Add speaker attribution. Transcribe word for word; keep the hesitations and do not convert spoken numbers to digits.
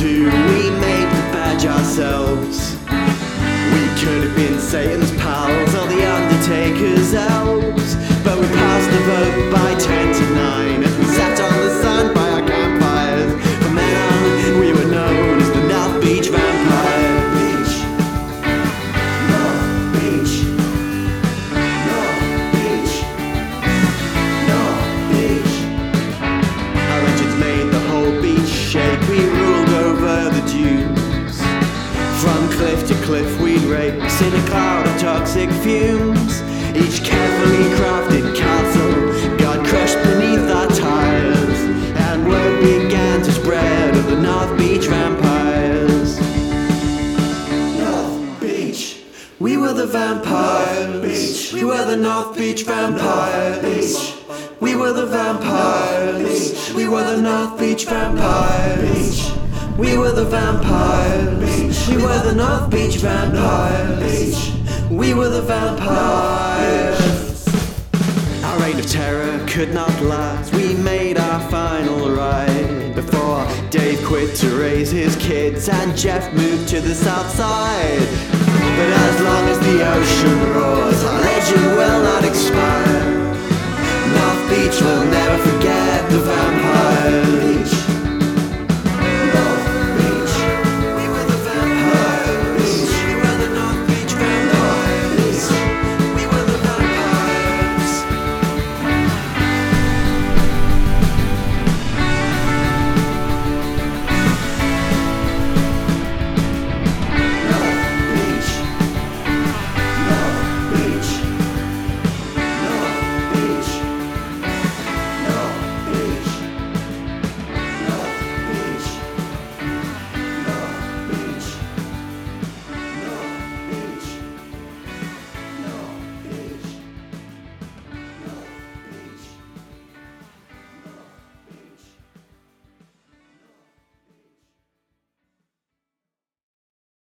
Speaker 1: two, we made the badge ourselves. We could have been Satan's pals or the Undertaker's elves, but we passed the vote by ten to nine as we sat on the sand by our campfires. From then on, we were known as the North Beach Vampires. Beach, North Beach, North Beach, North Beach. Our engines made the whole beach shake. We ruled over the dunes. From cliff to cliff we'd race in a cloud of toxic fumes. Each carefully crafted castle got crushed beneath our tires, and word began to spread of the North Beach Vampires. North Beach, we were the Vampires. Beach, we were the North Beach Vampires. Beach, we were the Vampires. Beach, we were the North Beach Vampires. Beach, we were the Vampires. Beach, we were the North Beach Vampires. Beach, we were the Vampires. Our reign of terror could not last. We made our final ride before Dave quit to raise his kids and Jeff moved to the south side. But as long as the ocean roars, our legend will not expire. North Beach will never forget the vampire.